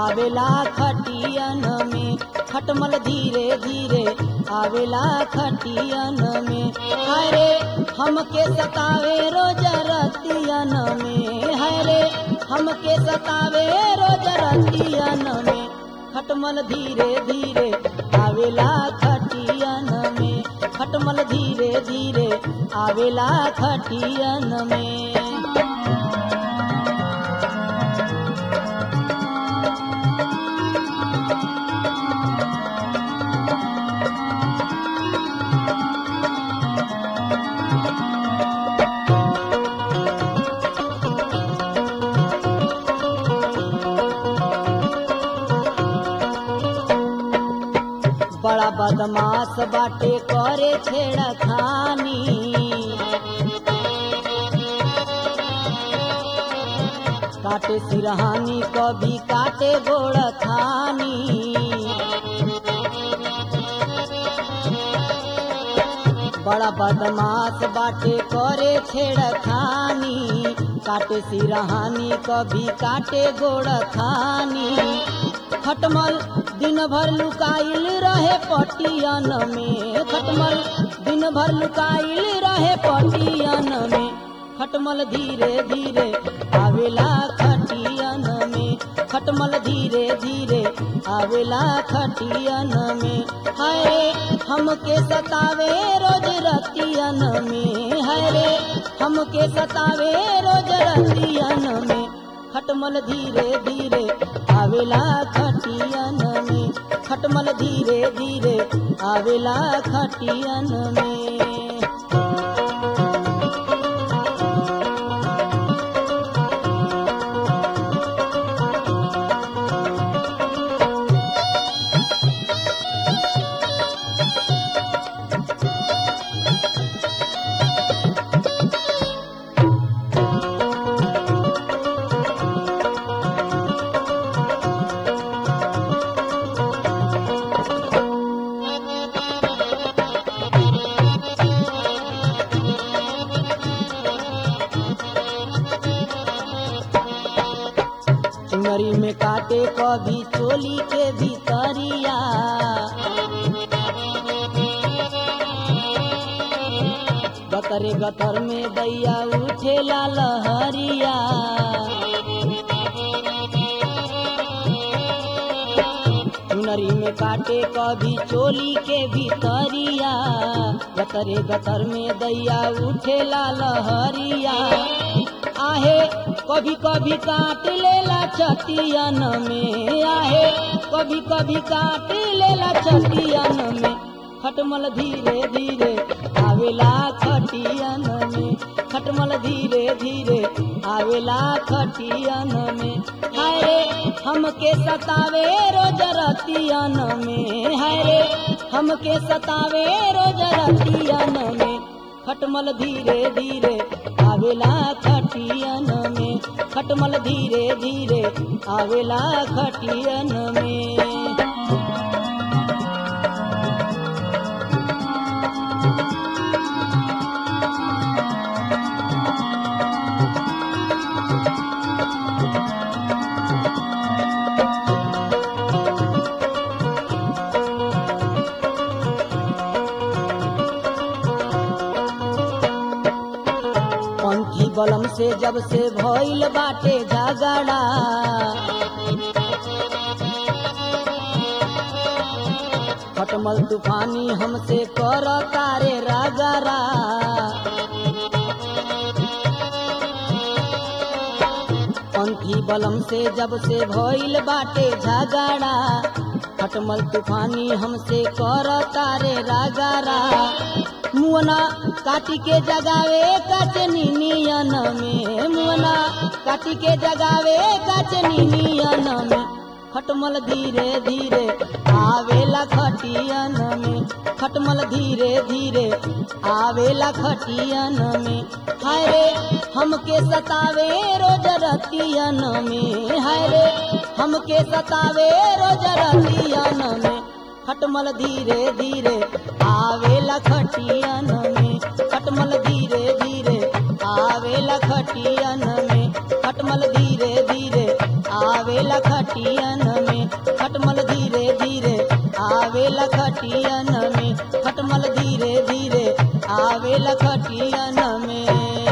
आवेला खटियन में, खटमल धीरे धीरे आवेला खटियन में। हरे हमके सतावे रोज रतियन में, हरे हमके सतावे रोज रतियन में। खटमल धीरे धीरे आवेला खटियन में, खटमल धीरे धीरे आवेला खटियन में। बड़ा बदमाश बाटे करे छेड़खानी, काटे सिरहानी कभी काटे गोड़ खानी। बड़ा बदमाश बाटे करे छेड़खानी, काटे सिरहानी कभी काटे गोड़ खानी। खटमल दिन भर लुकाइल रहे पटियन में, खटमल दिन भर लुकाइल रहे पटियन में। खटमल धीरे धीरे आवेला खटियन में, खटमल धीरे धीरे आवेला खटियन में। हरे हमके सतावे रोज रतियन में, हरे हमके सतावे रोज रतियन में। खटमल धीरे धीरे आवेला खटियन में, खटमल धीरे धीरे आवेला खटियन में। चुनरी में काटे कभी चोली के भीतरिया, गतरे गतर में दैया उठेला लहरिया। चुनरी में काटे कभी चोली के भीतरिया, गतरे गतर में दैया उठेला लहरिया। आहे कभी कभी काट लेला छतियन में, आहे कभी कभी काट लेला छतियन में। खटमल धीरे धीरे आवेला खटियन में, खटमल धीरे धीरे आवेला खटियन में। हरे हमके सतावे रोज रतियन में, हरे हमके सतावे रोज रतियन में। खटमल धीरे धीरे आवेला खटियन में, खटमल धीरे धीरे आवेला खटियन में। पंथी बलम से जब से भइल बाटे झगड़ा, खटमल तूफानी हमसे कर तारे रगड़ा। पंथी बलम से जब से भइल बाटे झगड़ा, खटमल तूफानी हमसे कर तारे रगड़ा। मुअना काटी के जगावे कचनी नियन में, मुअना काटी के जगावे कचनी नियन में। खटमल धीरे धीरे आवेला खटियन में, खटमल धीरे धीरे आवेला खटियन में। हरे हमके सतावे रोज रतियन में, हरे हमके सतावे रोज रतियन में। खटमल धीरे धीरे आवेला खटियन में, खटमल धीरे धीरे आवेला खटियन में, खटमल धीरे धीरे आवेला आवेला खटियन में खटमल धीरे धीरे आवेला खटियन में खटमल धीरे धीरे आवेला खटियन में।